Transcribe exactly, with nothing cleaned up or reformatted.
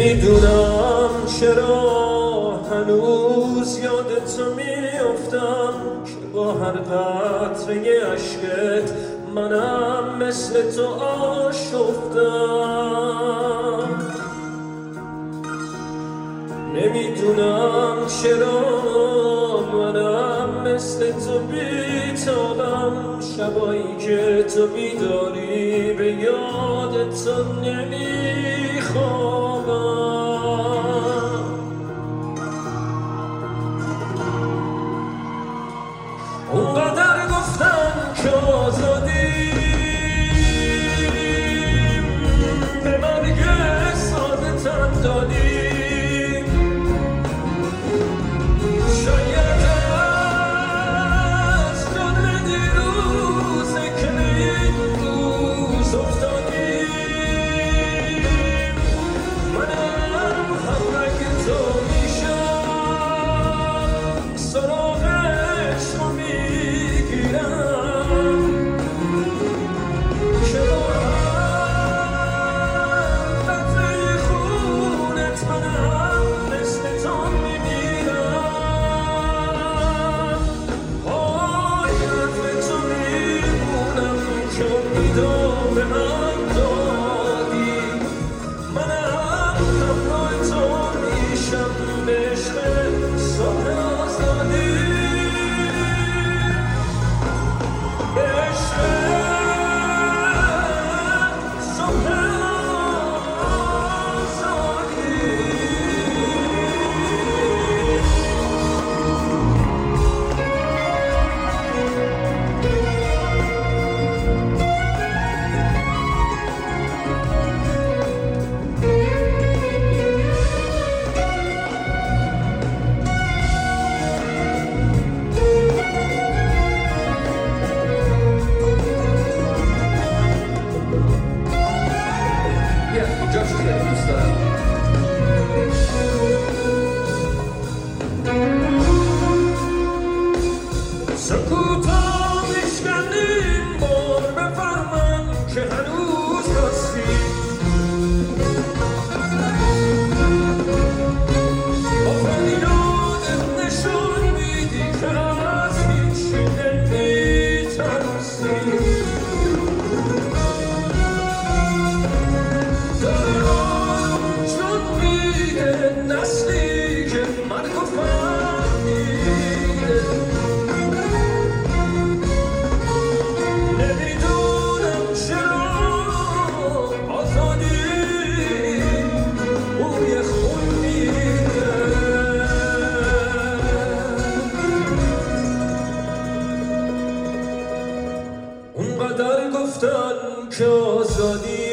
نمیدونم چرا هنوز یادت میافتم که با هر قطره عشقت منم مثل تو آشفتم. نمیدونم چرا منم مثل تو بیتابم، شبایی که تو بیداری به یادت تو نمیخوابم. اونقدر گفتن که آزادیم به مرگ ساده تن دادیم، شاید از جان دیروزه که این روز افتادیم. منم همراه تو میشم، سراغش رو میگیرم که با هر قطره خونت منم مثل تو میمیرم. پای حرف تو میمونم که امیدو به من دادی، منم همراه تو میشم به عشق صبح آزادی، به عشق صبح آزادی. Yeah, just get you style. سکوتا میشکنیم بار بفهمم که هنوز راستی، با فریادت نشون میدی که از هیچی نمیترسی. داره آروم جون میده نسلی که مرگ و فهمیده. نمیدونم چرا آزادی بوی خون میده. اونقدر گفتن که آزادی